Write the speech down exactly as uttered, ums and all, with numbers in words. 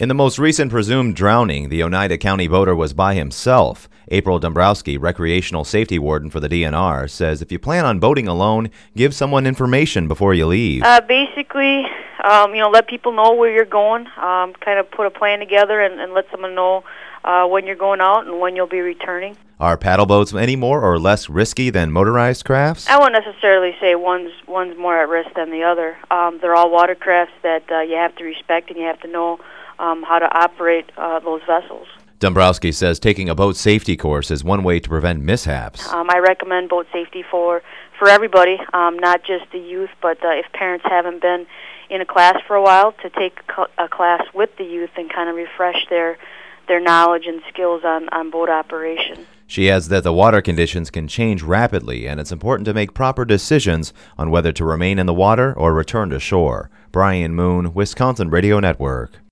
In the most recent presumed drowning, the Oneida County boater was by himself. April Dombrowski, recreational safety warden for the D N R, says if you plan on boating alone, give someone information before you leave. Uh, basically, um, you know, let people know where you're going, um, kind of put a plan together and, and let someone know uh, when you're going out and when you'll be returning. Are paddle boats any more or less risky than motorized crafts? I won't necessarily say one's one's more at risk than the other. Um, they're all watercrafts that uh, you have to respect and you have to know um, how to operate uh, those vessels. Dombrowski says taking a boat safety course is one way to prevent mishaps. Um, I recommend boat safety for, for everybody, um, not just the youth, but uh, if parents haven't been in a class for a while, to take a class with the youth and kind of refresh their their knowledge and skills on, on boat operation. She adds that the water conditions can change rapidly, and it's important to make proper decisions on whether to remain in the water or return to shore. Brian Moon, Wisconsin Radio Network.